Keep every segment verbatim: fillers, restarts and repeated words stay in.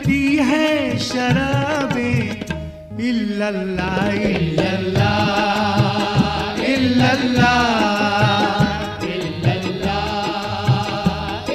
मिलती है शराबे इल्लल्लाह इल्लल्लाह इल्लल्लाह इल्लल्लाह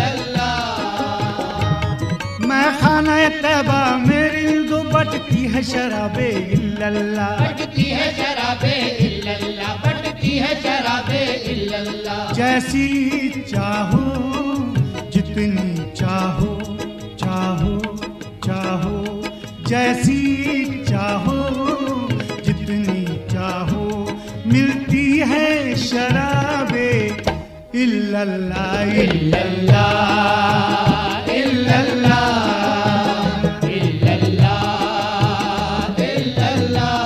इल्लल्लाह। मैं खाना तैबा मेरी दो बटती है शराबे इल्लल्लाह, बटती है शराबे इल्लल्लाह, बटती है शराबे इल्लल्लाह। जैसी चाहो जितनी चाहो चाहो चाहो, जैसी चाहो जितनी चाहो, मिलती है शराबे इल्लल्लाह इल्लल्लाह इल्लल्लाह इल्लल्लाह इल्लल्लाह।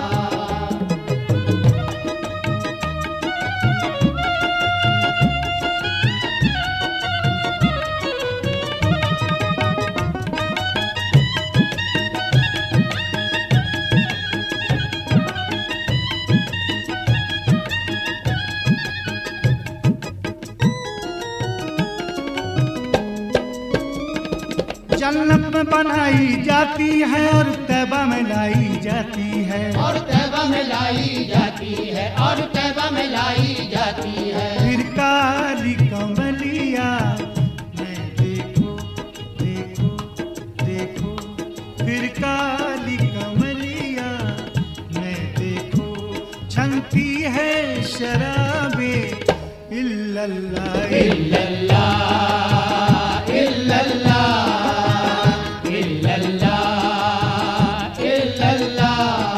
जन्नत में बनाई जाती है और तैबा में लाई जाती है, और तैबा में लाई जाती है, और तैबा में लाई जाती है। फिर काली कमलिया मैं देखो देखो देखो, फिर काली कमलिया मैं देखो, छनती है शराबे इल्लल्लाह इल्लल्लाह इल्लल्लाह इल्लल्लाह इल्लल्लाह।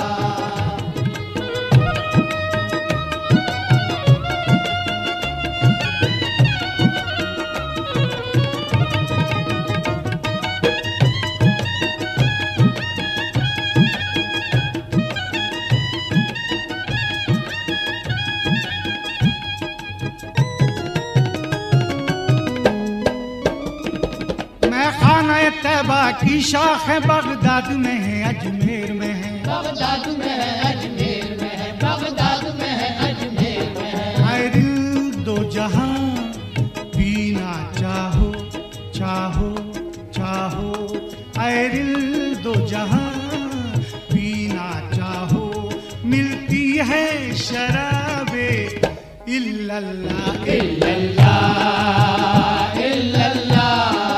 तैबा की शाख है बगदाद में है अजमेर में है, बगदाद में है अजमेर में है, बगदाद में है अजमेर में है। ऐ दिल दो जहां पीना चाहो चाहो चाहो, ऐ दिल दो जहां पीना चाहो, मिलती है शराबे इल्लल्लाह इल्लल्लाह इल्लल्लाह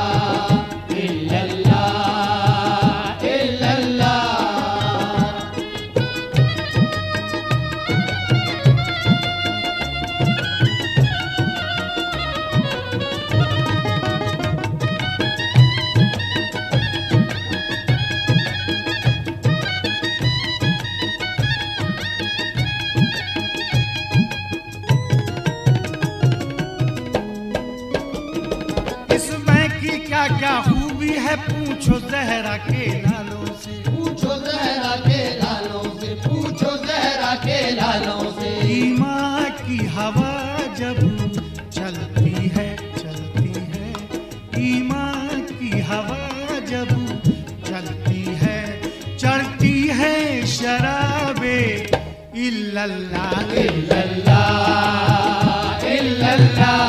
क्या क्या खूबी है पूछो ज़हरा के लालों से, पूछो ज़हरा के लालों से, पूछो ज़हरा के लालों से। ईमां की हवा जब चलती है चलती है, ईमां की हवा जब चलती है, चढ़ती है शराबे इल्लल्लाह इल्लल्लाह इल्लल्लाह।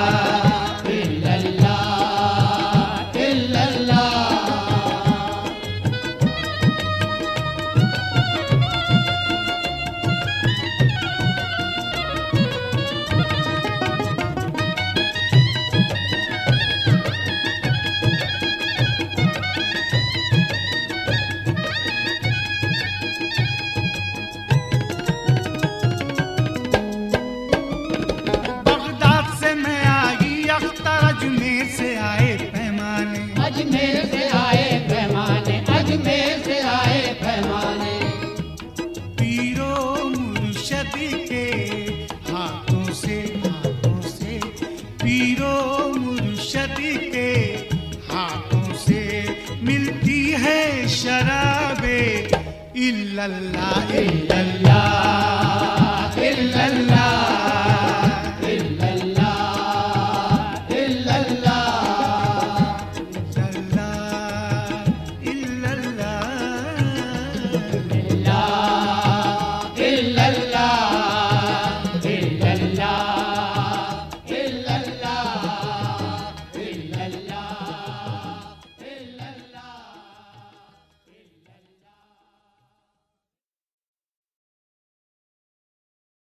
अजमेर से आए पैमाने, अजमेर से आए पैमाने, अजमेर से आए पैमाने। पीरो मुर्शद के हाथों से हाथों से, पीरो मुर्शद के हाथों से, मिलती है शराबे इल्लल्लाह इल्लल्लाह